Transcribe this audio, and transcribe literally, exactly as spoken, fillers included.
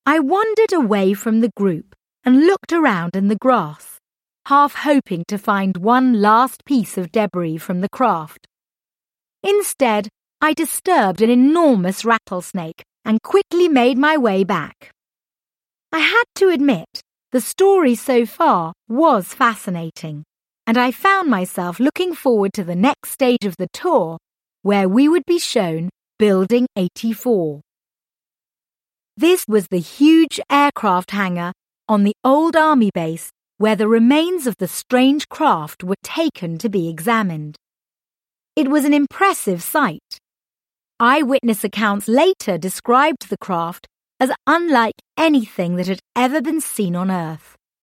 I wandered away from the group and looked around in the grass, half hoping to find one last piece of debris from the craft. Instead, I disturbed an enormous rattlesnake and quickly made my way back. I had to admit, the story so far was fascinating, and I found myself looking forward to the next stage of the tour, where we would be shown Building eighty-four. This was the huge aircraft hangar on the old army base where the remains of the strange craft were taken to be examined. It was an impressive sight. Eyewitness accounts later described the craft as unlike anything that had ever been seen on Earth.